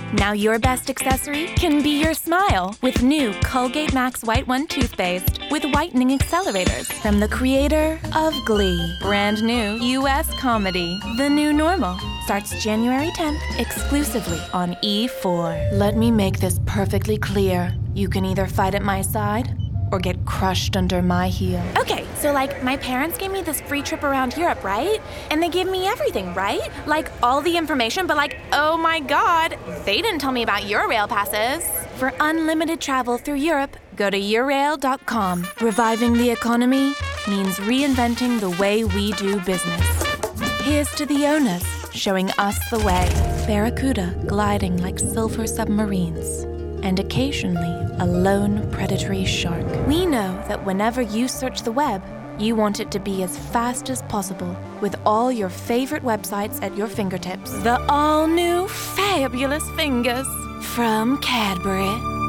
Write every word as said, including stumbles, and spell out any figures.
Now your best accessory can be your smile with new Colgate Max White One toothpaste with whitening accelerators from the creator of Glee. Brand new U S comedy. The New Normal starts January tenth exclusively on E four. Let me make this perfectly clear. You can either fight at my side or get crushed under my heel. Okay, so like my parents gave me this free trip around Europe, right? And they gave me everything, right? Like all the information, but like, oh my God, they didn't tell me about Eurail passes. For unlimited travel through Europe, go to Eurail dot com. Reviving the economy means reinventing the way we do business. Here's to the owners, showing us the way. Barracuda gliding like silver submarines. And occasionally a lone predatory shark. We know that whenever you search the web, you want it to be as fast as possible with all your favorite websites at your fingertips. The all-new fabulous fingers from Cadbury.